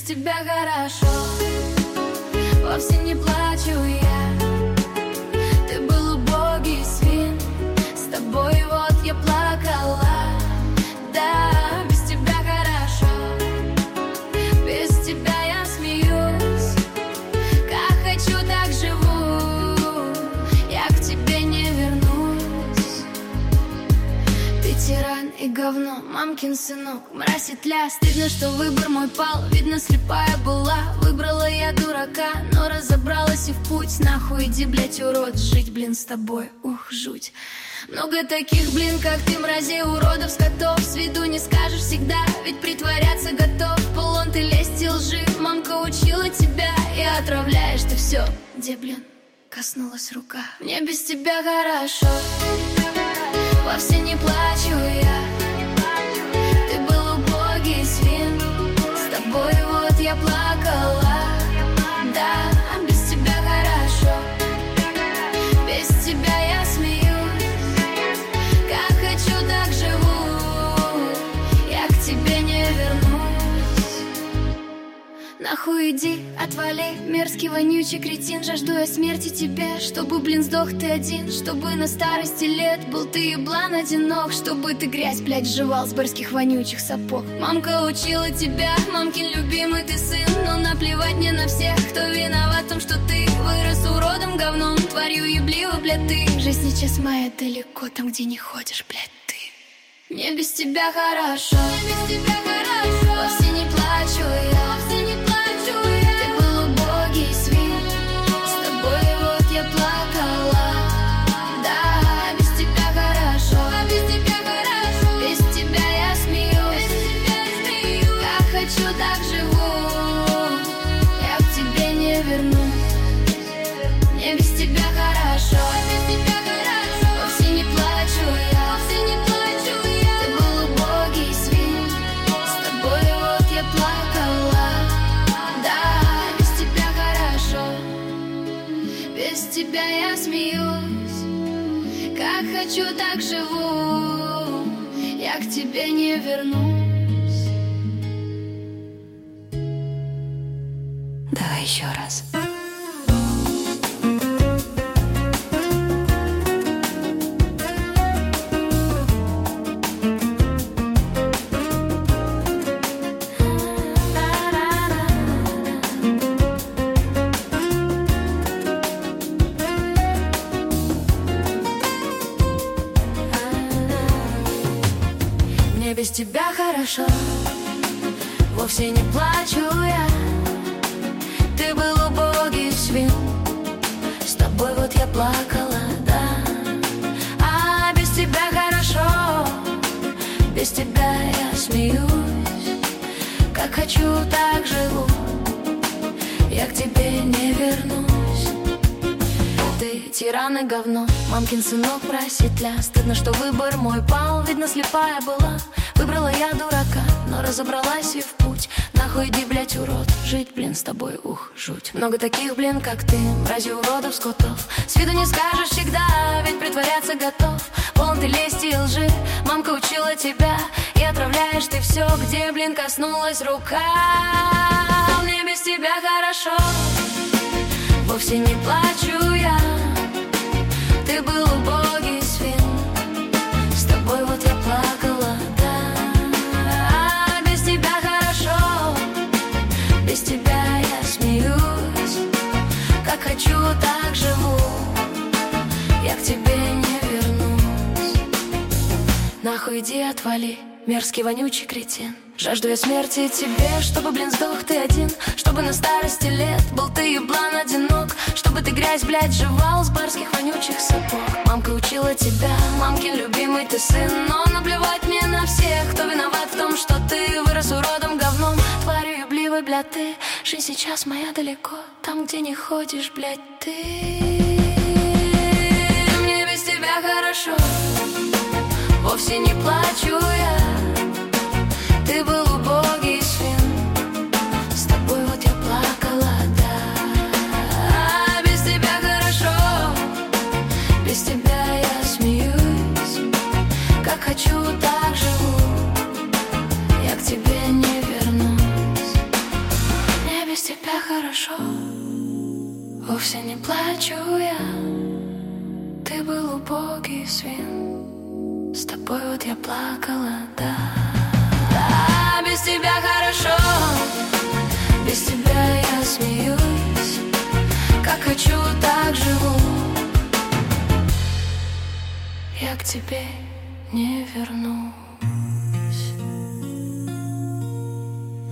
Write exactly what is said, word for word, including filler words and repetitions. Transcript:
тебя хорошо, вовсе не плачу я. Ты был убогий свин, с тобой вот я плакала. Да, без тебя хорошо, без тебя я смеюсь. Как хочу, так живу, я к тебе не вернусь. Ты тиран и говно, мамкин сынок, мразь и тля. Стыдно, что выбор мой пал, видно, слепая была. Выбрала я дурака, но разобралась и в путь. Нахуй иди, блять, урод, жить, блин, с тобой, ух, жуть. Много таких, блин, как ты, мразей, уродов, скотов. С виду не скажешь всегда, ведь притворяться готов. Полон ты лести, лжи, мамка учила тебя. И отравляешь ты все, где, блин, коснулась рука. Мне без тебя хорошо, вовсе не плачу я. Ты был убогий свин, с тобой вот я плакала. Да, без тебя хорошо, без тебя я смеюсь. Как хочу, так живу, я к тебе не вернусь. Нахуй иди, отвали, мерзкий, вонючий кретин. Жажду я смерти тебе, чтобы, блин, сдох ты один. Чтобы на старости лет был ты еблан одинок. Чтобы ты грязь, блядь, жевал с барских вонючих сапог. Мамка учила тебя, мамкин любимый ты сын. Но наплевать мне на всех, кто виноват в том, что ты вырос уродом, говном, тварью ебливо, блядь, ты. Жизнь сейчас моя далеко, там, где не ходишь, блядь, ты. Мне без тебя хорошо, мне без тебя хорошо, вовсе не плачу я, вовсе не плачу я. Ты был убогий свин, с тобой вот я плакала. Да, без тебя хорошо, без тебя хорошо, без тебя я смеюсь, без тебя я смеюсь. Как хочу, так живу, я к тебе не вернусь. Мне без тебя хорошо, без тебя хорошо, вовсе не плачу я, вовсе не плачу я. Ты был убогий свин, с тобой вот я плакала. Да, без тебя хорошо, без тебя я смеюсь. Как хочу, так живу, я к тебе не вернусь. Давай еще раз. Мне без тебя хорошо, вовсе не плачу я. Ты был убогий свин, с тобой вот я плакала, да. А без тебя хорошо, без тебя я смеюсь. Как хочу, так живу, я к тебе не вернусь. Ты тиран и говно, мамкин сынок, проситля. Стыдно, что выбор мой пал, видно, слепая была. Выбрала я дурака, но разобралась и в путь. Нахуй иди, блять, урод, жить, блин, с тобой, ух, жуть. Много таких, блин, как ты, мрази, уродов, скотов. С виду не скажешь всегда, ведь притворяться готов. Полон ты лести и лжи, мамка учила тебя. И отравляешь ты все, где, блин, коснулась рука. Мне без тебя хорошо, вовсе не плачу я. Ты был убогий свин, с тобой вот я плакала, да. А без тебя хорошо, без тебя я смеюсь. Как хочу, так живу, я к тебе не вернусь. Нахуй иди, отвали, мерзкий, вонючий кретин. Жажду я смерти тебе, чтобы, блин, сдох ты один. Чтобы на старости лет был ты еблан одинок. Чтобы ты грязь, блядь, жевал с барских вонючих сапог. Мамка учила тебя, мамкин любимый ты сын. Но наплевать мне на всех, кто виноват в том, что ты вырос уродом, говном, тварью ебливой, блядь, ты. Жизнь сейчас моя далеко, там, где не ходишь, блядь, ты. Мне без тебя хорошо, вовсе не плачу я. Ты был убогий свин, с тобой вот я плакала, да. А без тебя хорошо, без тебя я смеюсь. Как хочу, так живу, я к тебе не вернусь. вовсе не плачу я. Ты был убогий свин, с тобой вот я плакала, да. Да, без тебя хорошо, без тебя я смеюсь. Как хочу, так живу. Я к тебе не вернусь.